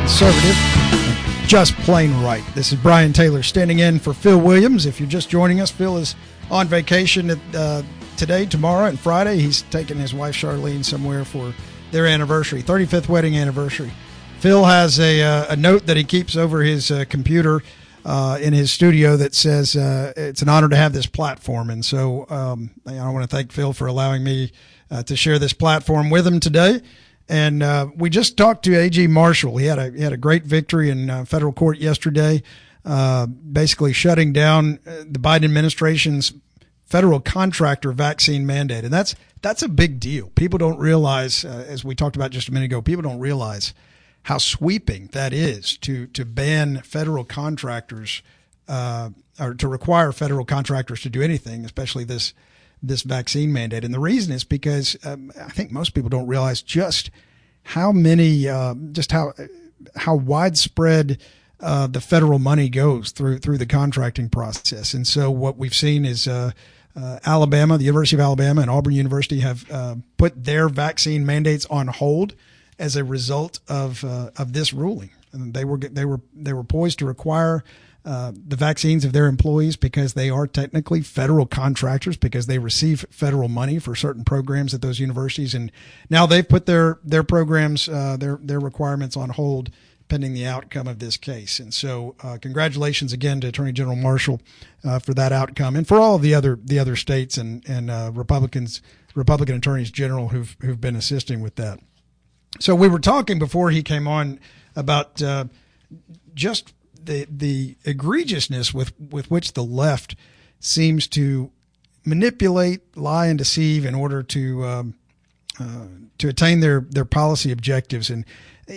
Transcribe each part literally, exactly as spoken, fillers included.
conservative, just plain right. This is Brian Taylor standing in for Phil Williams. If you're just joining us, Phil is on vacation uh, today, tomorrow, and Friday. He's taking his wife Charlene somewhere for their anniversary, thirty-fifth wedding anniversary. Phil has a, uh, a note that he keeps over his uh, computer uh, in his studio that says uh, it's an honor to have this platform. And so um, I want to thank Phil for allowing me uh, to share this platform with him today. And uh, we just talked to A G Marshall. He had a he had a great victory in uh, federal court yesterday, uh, basically shutting down the Biden administration's federal contractor vaccine mandate. And that's that's a big deal. People don't realize, uh, as we talked about just a minute ago, people don't realize how sweeping that is to to ban federal contractors uh, or to require federal contractors to do anything, especially this this vaccine mandate. And the reason is because um, I think most people don't realize just how many, uh, just how how widespread uh, the federal money goes through through the contracting process. And so what we've seen is uh, uh, Alabama, the University of Alabama, and Auburn University have uh, put their vaccine mandates on hold as a result of uh, of this ruling. And they were they were they were poised to require Uh, the vaccines of their employees because they are technically federal contractors because they receive federal money for certain programs at those universities. And now they've put their, their programs, uh, their, their requirements on hold pending the outcome of this case. And so, uh, congratulations again to Attorney General Marshall, uh, for that outcome and for all of the other, the other states and, and, uh, Republicans, Republican attorneys general who've, who've been assisting with that. So we were talking before he came on about, uh, just the the egregiousness with, with which the left seems to manipulate, lie, and deceive in order to um, uh, to attain their, their policy objectives. And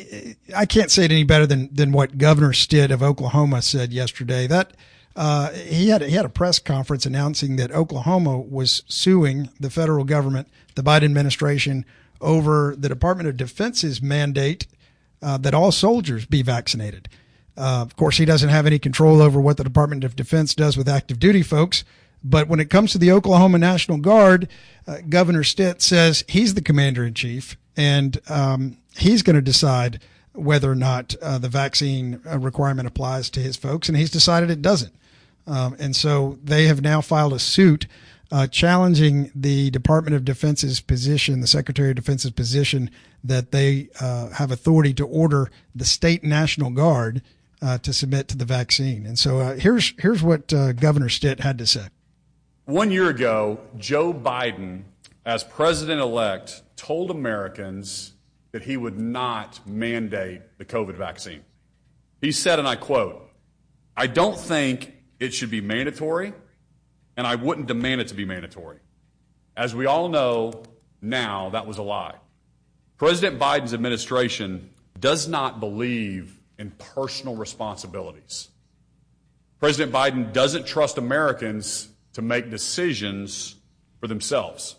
I can't say it any better than than what Governor Stitt of Oklahoma said yesterday. That uh, he had he had a press conference announcing that Oklahoma was suing the federal government, the Biden administration, over the Department of Defense's mandate uh, that all soldiers be vaccinated. Uh, of course, he doesn't have any control over what the Department of Defense does with active duty folks. But when it comes to the Oklahoma National Guard, uh, Governor Stitt says he's the commander in chief, and um, he's going to decide whether or not uh, the vaccine uh, requirement applies to his folks. And he's decided it doesn't. Um, and so they have now filed a suit uh, challenging the Department of Defense's position, the Secretary of Defense's position, that they uh, have authority to order the state National Guard Uh, to submit to the vaccine. And so uh, here's here's what uh, Governor Stitt had to say. One year ago, Joe Biden, as president-elect, told Americans that he would not mandate the COVID vaccine. He said, and I quote, "I don't think it should be mandatory, and I wouldn't demand it to be mandatory." As we all know now, that was a lie. President Biden's administration does not believe in personal responsibilities. President Biden doesn't trust Americans to make decisions for themselves.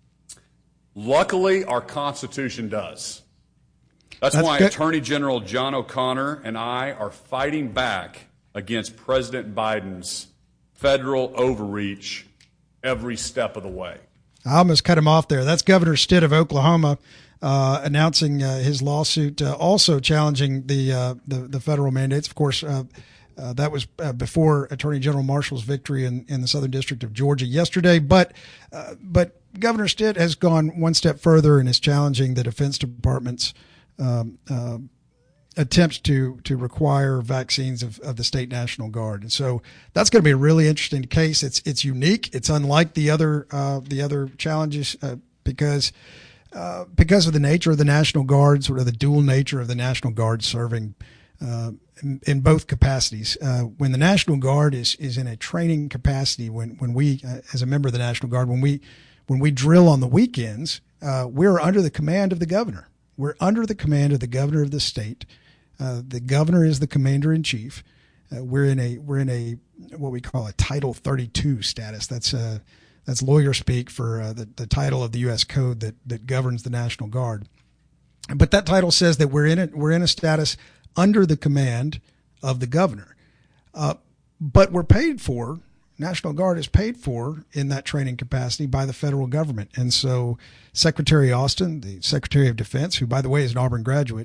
Luckily, our Constitution does. That's, That's why good. Attorney General John O'Connor and I are fighting back against President Biden's federal overreach every step of the way. I almost cut him off there. That's Governor Stitt of Oklahoma. Uh, announcing uh, his lawsuit, uh, also challenging the, uh, the the federal mandates. Of course, uh, uh, that was uh, before Attorney General Marshall's victory in, in the Southern District of Georgia yesterday. But uh, but Governor Stitt has gone one step further and is challenging the Defense Department's um, uh, attempts to to require vaccines of, of the state National Guard. And so that's going to be a really interesting case. It's it's unique. It's unlike the other uh, the other challenges uh, because. Uh, because of the nature of the National Guard, sort of the dual nature of the National Guard serving uh, in, in both capacities. Uh, when the National Guard is is in a training capacity, when when we, uh, as a member of the National Guard, when we when we drill on the weekends, uh, we're under the command of the governor. We're under the command of the governor of the state. Uh, the governor is the commander in chief. Uh, we're in a we're in a what we call a Title thirty-two status. That's a That's lawyer speak for uh, the, the title of the U S Code that, that governs the National Guard. But that title says that we're in it. We're in a status under the command of the governor. Uh, but we're paid for, National Guard is paid for in that training capacity by the federal government. And so Secretary Austin, the Secretary of Defense, who, by the way, is an Auburn graduate,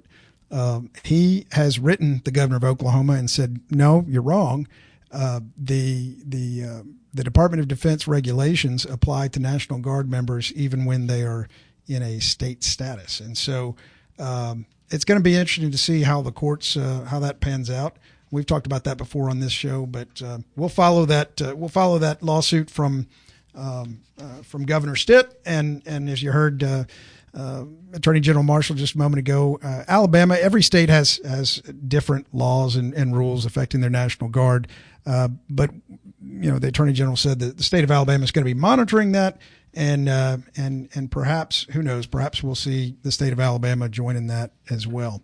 Um, he has written the governor of Oklahoma and said, no, you're wrong. Uh, the the uh, the Department of Defense regulations apply to National Guard members even when they are in a state status. And so um, it's going to be interesting to see how the courts, uh, how that pans out. We've talked about that before on this show, but uh, we'll follow that. Uh, we'll follow that lawsuit from um, uh, from Governor Stitt, and and as you heard uh, uh, Attorney General Marshall just a moment ago, uh, Alabama. Every state has has different laws and, and rules affecting their National Guard, uh, but you know the Attorney General said that the state of Alabama is going to be monitoring that, and uh, and and perhaps, who knows, perhaps we'll see the state of Alabama joining that as well.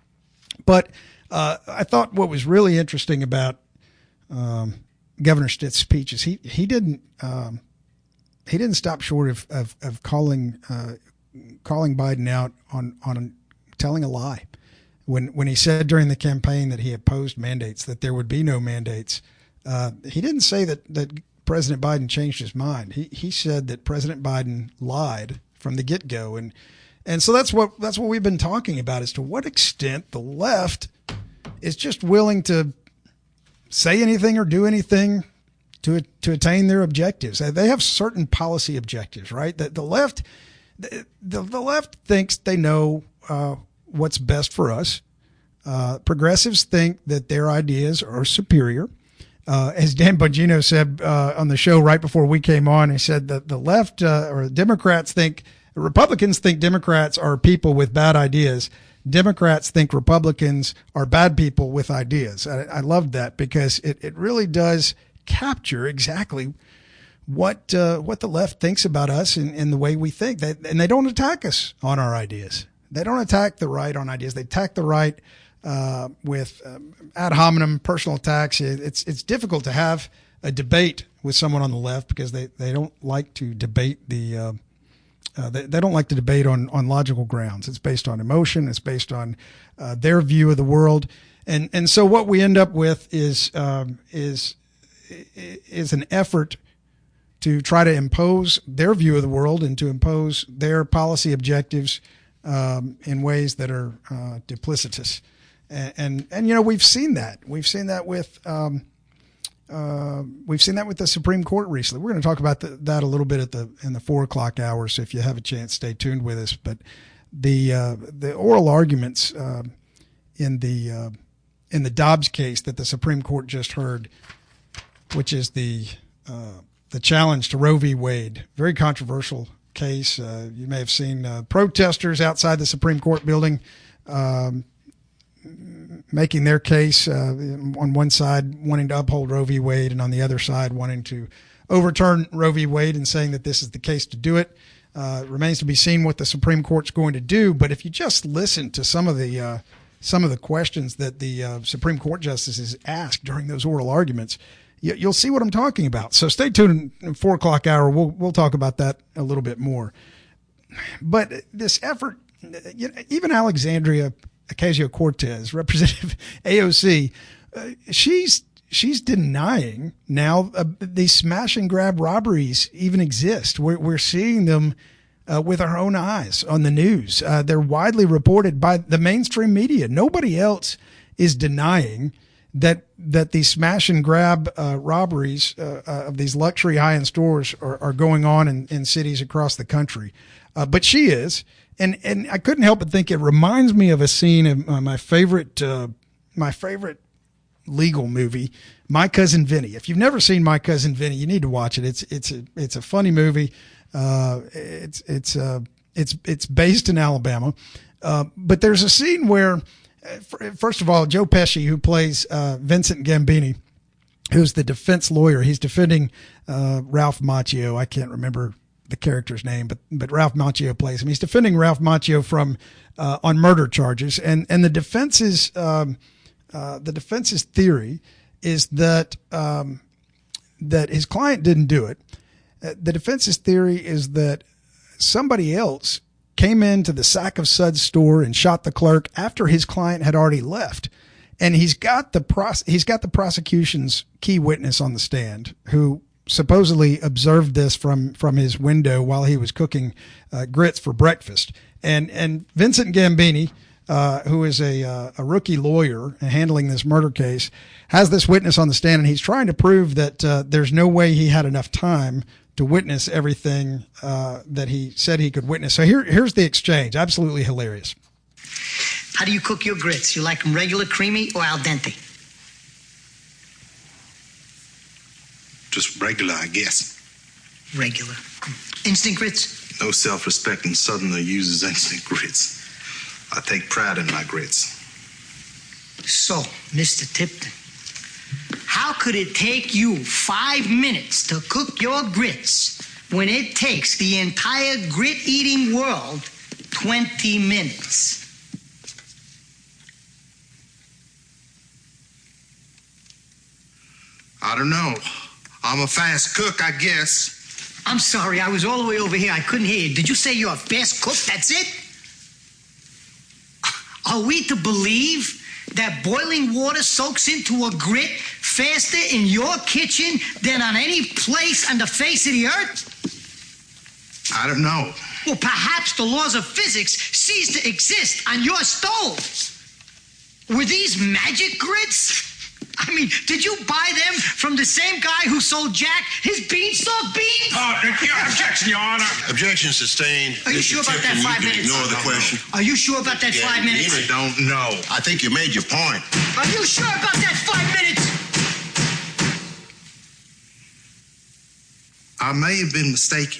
But Uh, I thought what was really interesting about um, Governor Stitt's speech is he he didn't um, he didn't stop short of of, of calling uh, calling Biden out on on telling a lie when when he said during the campaign that he opposed mandates, that there would be no mandates. Uh, he didn't say that that President Biden changed his mind. He he said that President Biden lied from the get-go, and and so that's what that's what we've been talking about, as to what extent the left is just willing to say anything or do anything to to attain their objectives. They have certain policy objectives, right? That the left, the, the, the left thinks they know uh, what's best for us. Uh, progressives think that their ideas are superior. Uh, as Dan Bongino said uh, on the show right before we came on, he said that the left uh, or Democrats think, Republicans think Democrats are people with bad ideas. Democrats think Republicans are bad people with ideas. I, I loved that, because it, it really does capture exactly what uh, what the left thinks about us and, and the way we think. They, and they don't attack us on our ideas. They don't attack the right on ideas. They attack the right uh, with um, ad hominem personal attacks. It, it's it's difficult to have a debate with someone on the left, because they, they don't like to debate the uh, Uh, they, they don't like to debate on, on logical grounds. It's based on emotion. It's based on uh, their view of the world, and and so what we end up with is um, is is an effort to try to impose their view of the world and to impose their policy objectives um, in ways that are uh, duplicitous, and, and and you know we've seen that we've seen that with. Um, Uh, we've seen that with the Supreme Court recently. We're going to talk about the, that a little bit at the in the four o'clock hour. So if you have a chance, stay tuned with us. But the uh, the oral arguments uh, in the uh, in the Dobbs case that the Supreme Court just heard, which is the uh, the challenge to Roe v. Wade, very controversial case. Uh, you may have seen uh, protesters outside the Supreme Court building. Um, making their case uh, on one side wanting to uphold Roe v. Wade, and on the other side wanting to overturn Roe v. Wade and saying that this is the case to do it. Uh, it remains to be seen what the Supreme Court's going to do. But if you just listen to some of the uh, some of the questions that the uh, Supreme Court justices asked during those oral arguments, you, you'll see what I'm talking about. So stay tuned in four o'clock hour. We'll we'll talk about that a little bit more. But this effort, you know, even Alexandria Ocasio-Cortez, Representative A O C, uh, she's she's denying now uh, these smash and grab robberies even exist. We're we're seeing them uh, with our own eyes on the news. Uh, they're widely reported by the mainstream media. Nobody else is denying that that these smash and grab uh, robberies uh, uh, of these luxury high-end stores are, are going on in, in cities across the country. Uh, but she is. And and I couldn't help but think it reminds me of a scene of uh, my favorite uh, my favorite legal movie, My Cousin Vinny. If you've never seen My Cousin Vinny, you need to watch it. It's it's a it's a funny movie. Uh, it's it's uh, it's it's based in Alabama, uh, but there's a scene where, first of all, Joe Pesci, who plays uh, Vincent Gambini, who's the defense lawyer, he's defending uh, Ralph Macchio. I can't remember the character's name, but but Ralph Macchio plays him. He's defending Ralph Macchio from uh, on murder charges, and and the defense's um, uh, the defense's theory is that um, that his client didn't do it. Uh, the defense's theory is that somebody else came into the Sack of Suds store and shot the clerk after his client had already left. And he's got the pros- he's got the prosecution's key witness on the stand, who supposedly observed this from, from his window while he was cooking uh, grits for breakfast. And and Vincent Gambini uh, who is a uh, a rookie lawyer handling this murder case, has this witness on the stand, and he's trying to prove that uh, there's no way he had enough time to witness everything uh, that he said he could witness. So here, here's the exchange. Absolutely hilarious. How do you cook your grits? You like them regular, creamy, or al dente? Just regular, I guess. Regular. Instant grits? No self-respecting Southerner uses instant grits. I take pride in my grits. So, Mister Tipton, how could it take you five minutes to cook your grits when it takes the entire grit-eating world twenty minutes? I don't know. I'm a fast cook, I guess. I'm sorry, I was all the way over here. I couldn't hear you. Did you say you're a fast cook? That's it? Are we to believe that boiling water soaks into a grit faster in your kitchen than on any place on the face of the earth? I don't know. Well, perhaps the laws of physics cease to exist on your stove. Were these magic grits? I mean, did you buy them from the same guy who sold Jack his beanstalk beans? Uh, objection, Your Honor. Objection sustained. Are you sure about that five minutes? Ignore the question. Are you sure about that Yeah, five minutes? I don't know. I think you made your point. Are you sure about that five minutes? I may have been mistaken.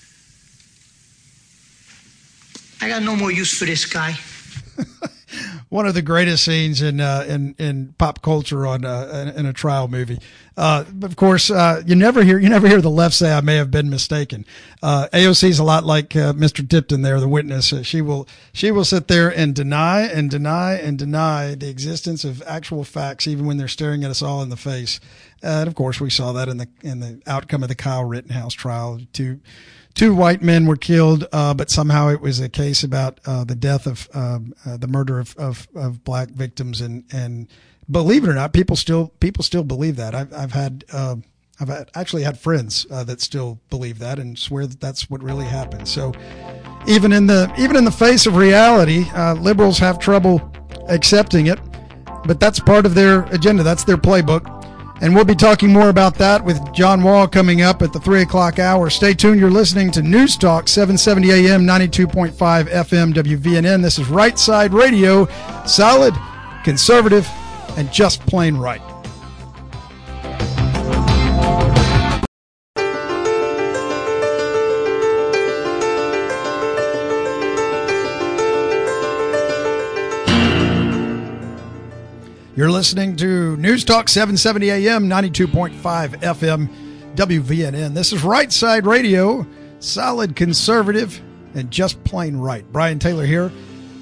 I got no more use for this guy. One of the greatest scenes in uh, in in pop culture on uh, in a trial movie. Uh, of course, uh, you never hear you never hear the left say, "I may have been mistaken." Uh, A O C is a lot like uh, Mister Tipton there, the witness. Uh, she will she will sit there and deny and deny and deny the existence of actual facts, even when they're staring at us all in the face. Uh, and of course, we saw that in the in the outcome of the Kyle Rittenhouse trial. Two two white men were killed, uh, but somehow it was a case about uh, the death of um, uh, the murder of, of of black victims, and and believe it or not, people still people still believe that. I've I've had uh, I've had, actually had friends uh, that still believe that and swear that that's what really happened. So even in the even in the face of reality, uh, liberals have trouble accepting it, but that's part of their agenda. That's their playbook. And we'll be talking more about that with John Wall coming up at the three o'clock hour. Stay tuned. You're listening to News Talk, seven seventy A M, ninety-two point five F M, W V N N. This is Right Side Radio, solid, conservative, and just plain right. You're listening to News Talk seven seventy A M, ninety-two point five F M, W V N N. This is Right Side Radio, solid, conservative, and just plain right. Brian Taylor here,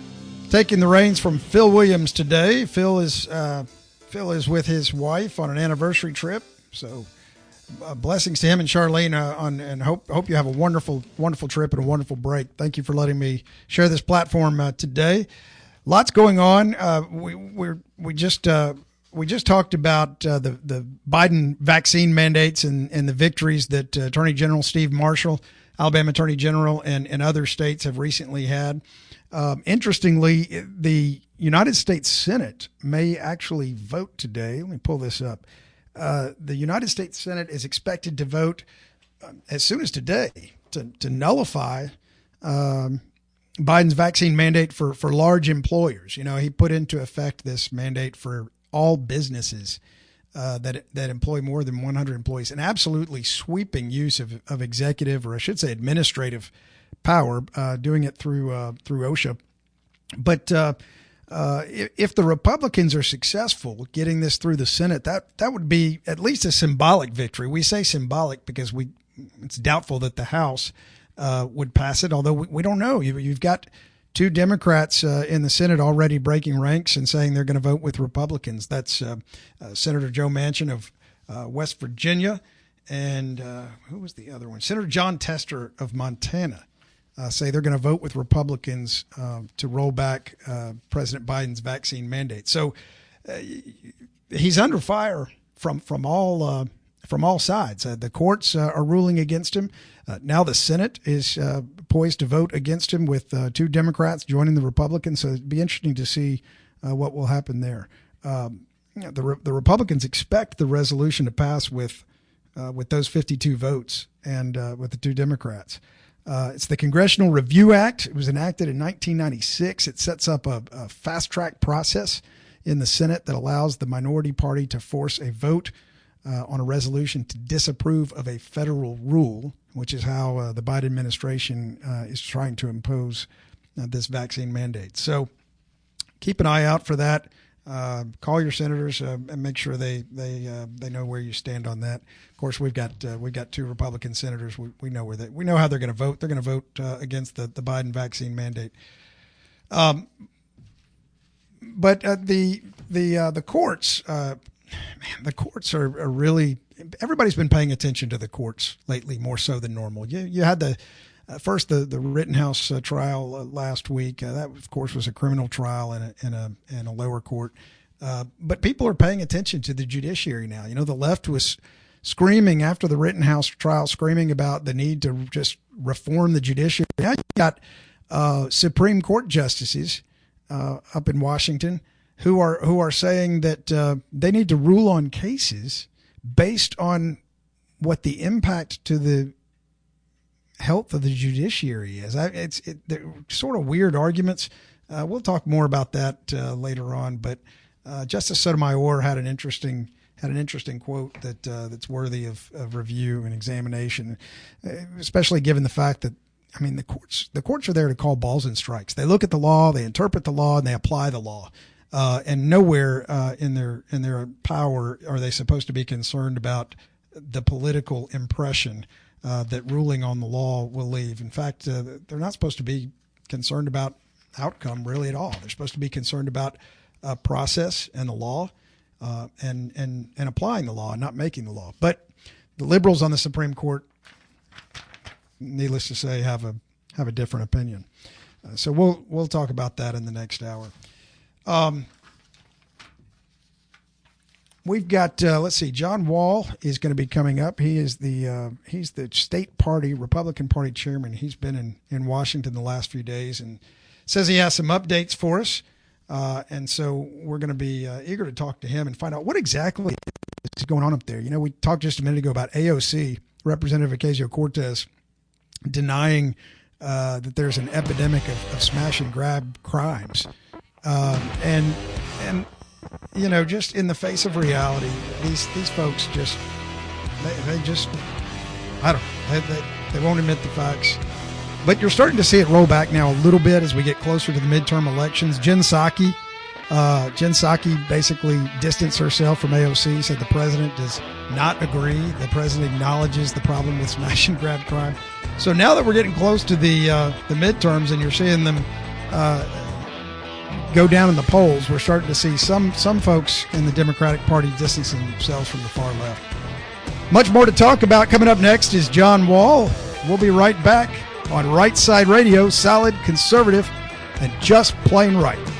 taking the reins from Phil Williams today. Phil is uh, Phil is with his wife on an anniversary trip, so uh, blessings to him and Charlene. Uh, on and hope hope you have a wonderful wonderful trip and a wonderful break. Thank you for letting me share this platform uh, today. Lots going on. Uh, we we're, we just uh, we just talked about uh, the the Biden vaccine mandates and, and the victories that uh, Attorney General Steve Marshall, Alabama Attorney General, and, and other states have recently had. Um, interestingly, the United States Senate may actually vote today. Let me pull this up. Uh, the United States Senate is expected to vote uh, as soon as today to to nullify Um, Biden's vaccine mandate for, for large employers. You know, he put into effect this mandate for all businesses uh, that that employ more than one hundred employees, an absolutely sweeping use of, of executive, or I should say administrative power, uh, doing it through uh, through OSHA. But uh, uh, if, if the Republicans are successful getting this through the Senate, that that would be at least a symbolic victory. We say symbolic because we it's doubtful that the House Uh, would pass it, although we, we don't know. You, you've got two Democrats uh, in the Senate already breaking ranks and saying they're going to vote with Republicans. That's uh, uh, Senator Joe Manchin of uh, West Virginia, and uh, who was the other one? Senator John Tester of Montana uh, say they're going to vote with Republicans uh, to roll back uh, President Biden's vaccine mandate. So uh, he's under fire from from all uh, from all sides. Uh, the courts uh, are ruling against him. Uh, now the Senate is uh, poised to vote against him with uh, two Democrats joining the Republicans. So it'd be interesting to see uh, what will happen there. Um, you know, the Re- the Republicans expect the resolution to pass with uh, with those fifty-two votes and uh, with the two Democrats. Uh, it's the Congressional Review Act. It was enacted in nineteen ninety-six. It sets up a, a fast-track process in the Senate that allows the minority party to force a vote uh, on a resolution to disapprove of a federal rule, which is how uh, the Biden administration uh, is trying to impose uh, this vaccine mandate. So keep an eye out for that. Uh, call your senators uh, and make sure they they uh, they know where you stand on that. Of course, we've got uh, we've got two Republican senators. We we know where they we know how they're going to vote. They're going to vote uh, against the, the Biden vaccine mandate. Um, but uh, the the uh, the courts, uh, man, the courts are, are really. Everybody's been paying attention to the courts lately, more so than normal. You you had the. Uh, first, the the Rittenhouse uh, trial uh, last week. Uh, that, of course, was a criminal trial in a in a in a lower court. Uh, but people are paying attention to the judiciary now. You know, the left was screaming after the Rittenhouse trial, screaming about the need to just reform the judiciary. Now you got uh, Supreme Court justices uh, up in Washington who are who are saying that uh, they need to rule on cases based on what the impact to the health of the judiciary is. I, it's it, they're sort of weird arguments. Uh, we'll talk more about that uh, later on. But uh, Justice Sotomayor had an interesting had an interesting quote that uh, that's worthy of, of review and examination, uh, especially given the fact that I mean the courts the courts are there to call balls and strikes. They look at the law, they interpret the law, and they apply the law. Uh, and nowhere uh, in their in their power are they supposed to be concerned about the political impression Uh, that ruling on the law will leave. In fact, uh, they're not supposed to be concerned about outcome really at all. They're supposed to be concerned about uh, process and the law uh, and, and, and applying the law and not making the law. But the liberals on the Supreme Court, needless to say, have a have a different opinion. Uh, so we'll we'll talk about that in the next hour. Um, We've got, uh, let's see, John Wall is going to be coming up. He is the uh, he's the state party, Republican Party chairman. He's been in, in Washington the last few days and says he has some updates for us. Uh, and so we're going to be uh, eager to talk to him and find out what exactly is going on up there. You know, we talked just a minute ago about A O C, Representative Ocasio-Cortez, denying uh, that there's an epidemic of, of smash and grab crimes. Um, and and you know, just in the face of reality, these these folks just they, they just I don't know, they, they, they won't admit the facts. But you're starting to see it roll back now a little bit as we get closer to the midterm elections. Jen Psaki, uh, Jen Psaki basically distanced herself from A O C, said the president does not agree. The president acknowledges the problem with smash and grab crime. So now that we're getting close to the uh, the midterms and you're seeing them uh, go down in the polls, we're starting to see some some folks in the Democratic Party distancing themselves from the far left. Much more to talk about. Coming up next is John Wall. We'll be right back on Right Side Radio, solid, conservative, and just plain right.